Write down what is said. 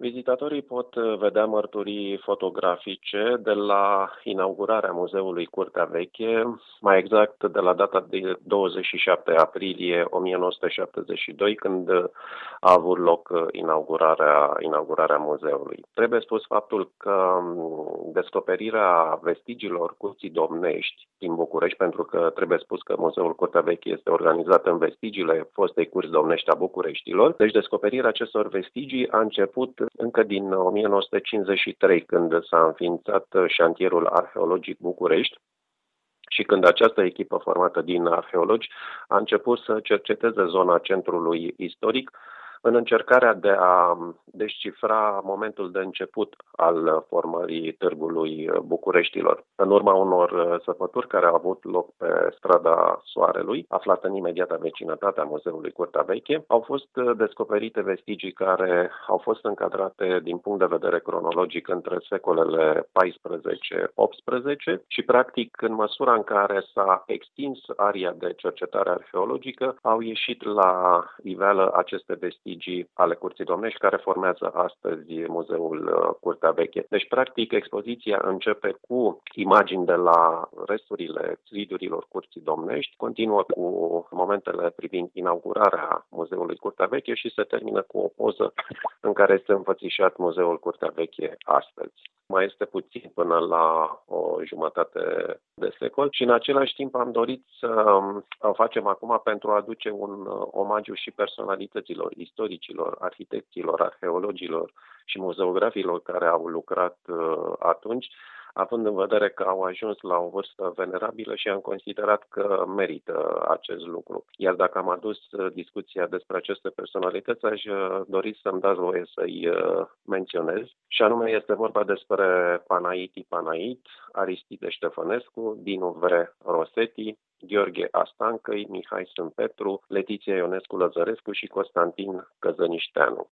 Vizitatorii pot vedea mărturii fotografice de la inaugurarea Muzeului Curtea Veche, mai exact de la data de 27 aprilie 1972, când a avut loc inaugurarea muzeului. Trebuie spus faptul că descoperirea vestigiilor Curții Domnești din București, pentru că trebuie spus că Muzeul Curtea Veche este organizat în vestigiile fostei Curți Domnești a Bucureștilor, deci descoperirea acestor vestigii a început încă din 1953, când s-a înființat șantierul arheologic București și când această echipă formată din arheologi a început să cerceteze zona centrului istoric în încercarea de a descifra momentul de început al formării Târgului Bucureștilor. În urma unor săpături care au avut loc pe strada Soarelui, aflată în imediata vecinătate a Muzeului Curtea Veche, au fost descoperite vestigii care au fost încadrate din punct de vedere cronologic între secolele 14-18 și, practic, în măsura în care s-a extins aria de cercetare arheologică, au ieșit la iveală aceste vestigii ale Curții Domnești, care formează astăzi Muzeul Curtea Veche. Deci, practic, expoziția începe cu imagini de la resturile zidurilor Curții Domnești, continuă cu momentele privind inaugurarea Muzeului Curtea Veche și se termină cu o poză în care este înfățișat Muzeul Curtea Veche astăzi. Mai este puțin până la o jumătate de secol și în același timp am dorit să o facem acum pentru a aduce un omagiu și personalităților, istoricilor, arhitecților, arheologilor și muzeografilor care au lucrat atunci, având în vedere că au ajuns la o vârstă venerabilă și am considerat că merită acest lucru. Iar dacă am adus discuția despre aceste personalități, aș dori să-mi dați voie să-i menționez. Și anume este vorba despre Panaiti Panait, Aristide Ștefănescu, Dinu V. Rosetti, Gheorghe Astancăi, Mihai Sâmpetru, Letiția Ionescu Lăzărescu și Constantin Căzănișteanu.